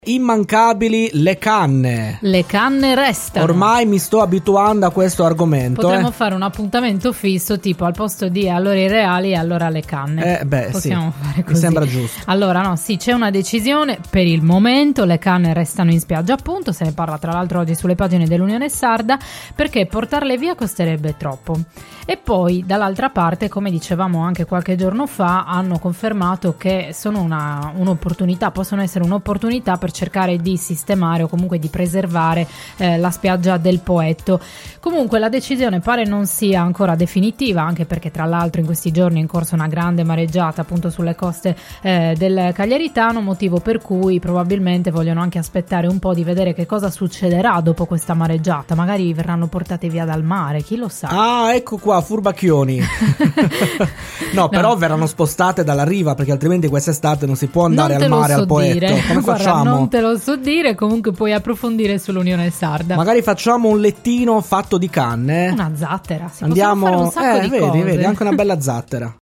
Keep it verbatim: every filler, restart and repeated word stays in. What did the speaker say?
Immancabili le canne. Le canne restano. Ormai mi sto abituando a questo argomento. Potremmo eh. fare un appuntamento fisso, tipo al posto di allora i reali, allora le canne. Eh beh, Possiamo sì, fare così. mi sembra giusto. Allora no, sì, c'è una decisione. Per il momento le canne restano in spiaggia, appunto. Se ne parla tra l'altro oggi sulle pagine dell'Unione Sarda, perché portarle via costerebbe troppo. E poi dall'altra parte, come dicevamo anche qualche giorno fa, hanno confermato che sono una, un'opportunità, possono essere un'opportunità per cercare di sistemare o comunque di preservare eh, la spiaggia del Poetto. Comunque la decisione pare non sia ancora definitiva, anche perché tra l'altro in questi giorni è in corso una grande mareggiata appunto sulle coste eh, del Cagliaritano, motivo per cui probabilmente vogliono anche aspettare un po' di vedere che cosa succederà dopo questa mareggiata. Magari verranno portate via dal mare, chi lo sa. Ah, ecco qua, furbacchioni. no, però No. verranno spostate dalla riva, perché altrimenti quest'estate non si può andare Non al te lo mare so al Poetto. dire. Come Guarda, facciamo? non te lo so dire, comunque puoi approfondire sull'Unione Sarda. Magari facciamo un lettino fatto di canne. Una zattera, si Andiamo, possono fare un sacco eh, di vedi, cose. vedi, anche una bella zattera.